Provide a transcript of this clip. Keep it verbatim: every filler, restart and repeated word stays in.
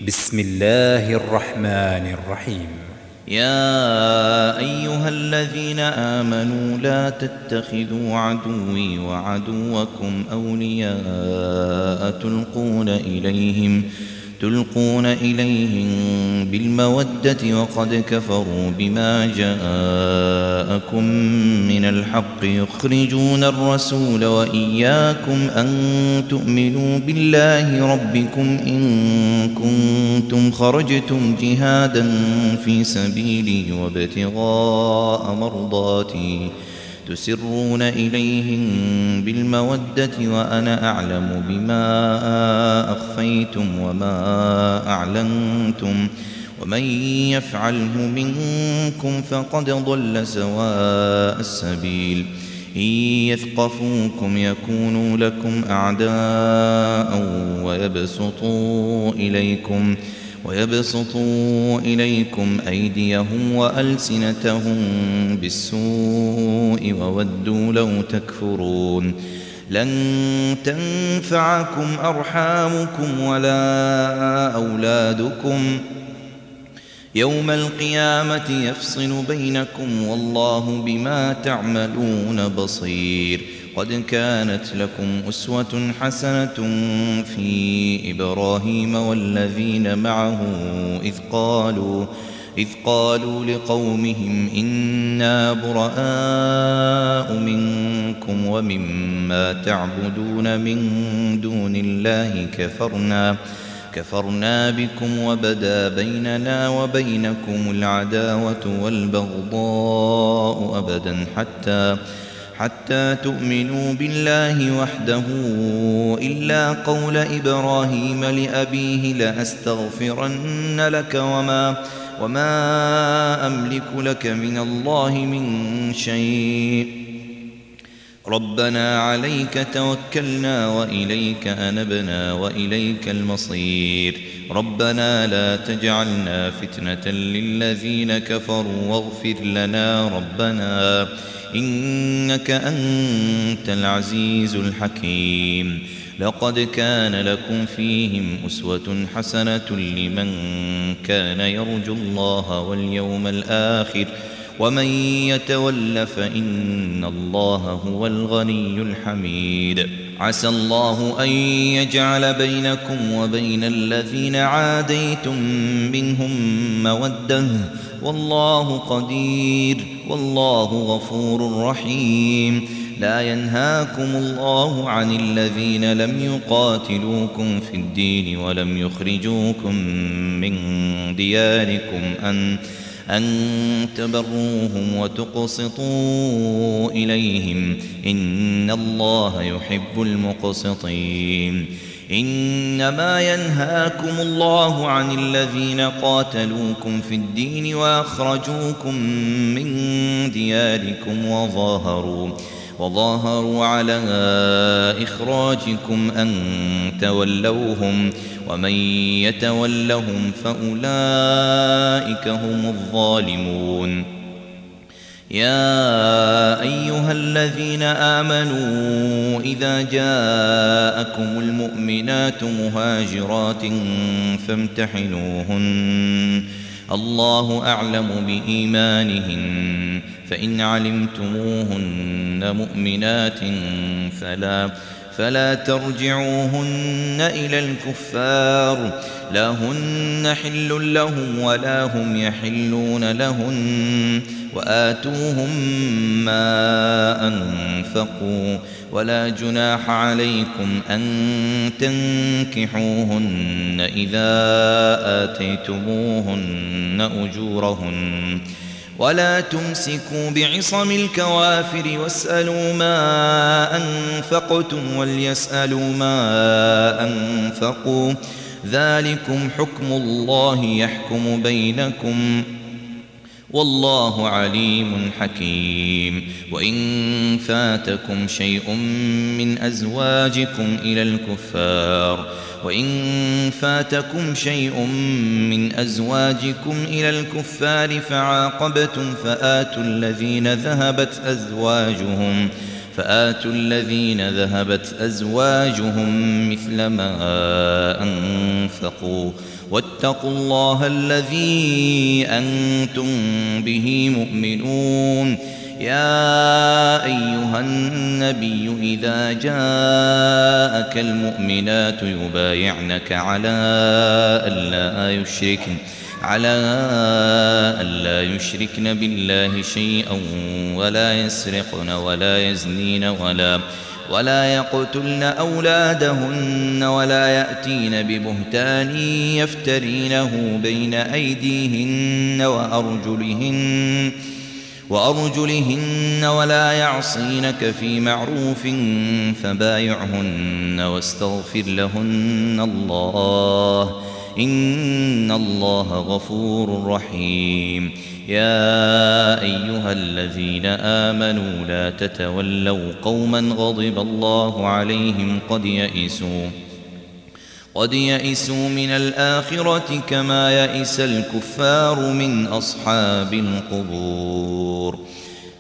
بسم الله الرحمن الرحيم. يا أيها الذين آمنوا لا تتخذوا عدوي وعدوكم أولياء تلقون إليهم تلقون إليهم بالمودة وقد كفروا بما جاءكم من الحق يخرجون الرسول وإياكم أن تؤمنوا بالله ربكم إن كنتم خرجتم جهادا في سبيلي وابتغاء مرضاتي تسرون إليهم بالمودة وأنا أعلم بما أخفيتم وما أعلنتم ومن يفعله منكم فقد ضل سواء السبيل إن يثقفوكم يكونوا لكم أعداء ويبسطوا إليكم ويبسطوا إليكم أيديهم وألسنتهم بالسوء وودوا لو تكفرون لن تنفعكم أرحامكم ولا أولادكم يوم القيامة يفصل بينكم والله بما تعملون بصير. قد كانت لكم أسوة حسنة في إبراهيم والذين معه إذ قالوا إذ قالوا لقومهم إنا براء منكم ومما تعبدون من دون الله كفرنا كفرنا بكم وبدا بيننا وبينكم العداوة والبغضاء أبدا حتى حتى تؤمنوا بالله وحده إلا قول إبراهيم لأبيه لأستغفرن لك وما وما أملك لك من الله من شيء ربنا عليك توكلنا وإليك أنبنا وإليك المصير ربنا لا تجعلنا فتنة للذين كفروا واغفر لنا ربنا إنك أنت العزيز الحكيم. لقد كان لكم فيهم أسوة حسنة لمن كان يرجو الله واليوم الآخر ومن يتول فإن الله هو الغني الحميد. عسى الله أن يجعل بينكم وبين الذين عاديتم منهم مودة والله قدير والله غفور رحيم. لا ينهاكم الله عن الذين لم يقاتلوكم في الدين ولم يخرجوكم من دياركم أن أن تبروهم وتقسطوا إليهم إن الله يحب المقسطين. إنما ينهاكم الله عن الذين قاتلوكم في الدين وأخرجوكم من دياركم وظاهروا وظاهروا على إخراجكم أن تولوهم ومن يتولهم فأولئك هم الظالمون. يا أيها الذين آمنوا إذا جاءكم المؤمنات مهاجرات فامتحنوهن الله أعلم بإيمانهن فإن علمتموهن مؤمنات فلا فلا ترجعوهن إلى الكفار لا هن حل لهم ولا هم يحلون لهن وآتوهم ما أنفقوا ولا جناح عليكم أن تنكحوهن إذا آتيتموهن أجورهن ولا تمسكوا بعصم الكوافر واسألوا ما أنفقتم وليسألوا ما أنفقوا ذلكم حكم الله يحكم بينكم والله عليم حكيم. وإن فاتكم شيء من أزواجكم إلى الكفار وإن فاتكم شيء من أزواجكم إلى الكفار فعاقبتم فآتوا الذين ذهبت أزواجهم فآتوا الذين ذهبت أزواجهم مثل ما أنفقوا واتقوا الله الذي أنتم به مؤمنون. يا أيها النبي إذا جاءك المؤمنات يبايعنك على ألا يشركن على ألا يشركن بالله شيئا ولا يسرقن ولا يزنين ولا ولا يقتلن أولادهن ولا يأتين ببهتان يفترينه بين أيديهن وأرجلهن وأرجلهن ولا يعصينك في معروف فبايعهن واستغفر لهن الله إن الله غفور رحيم. يا أيها الذين آمنوا لا تتولوا قوما غضب الله عليهم قد يئسوا قد يئسوا من الآخرة كما يئس الكفار من أصحاب القبور.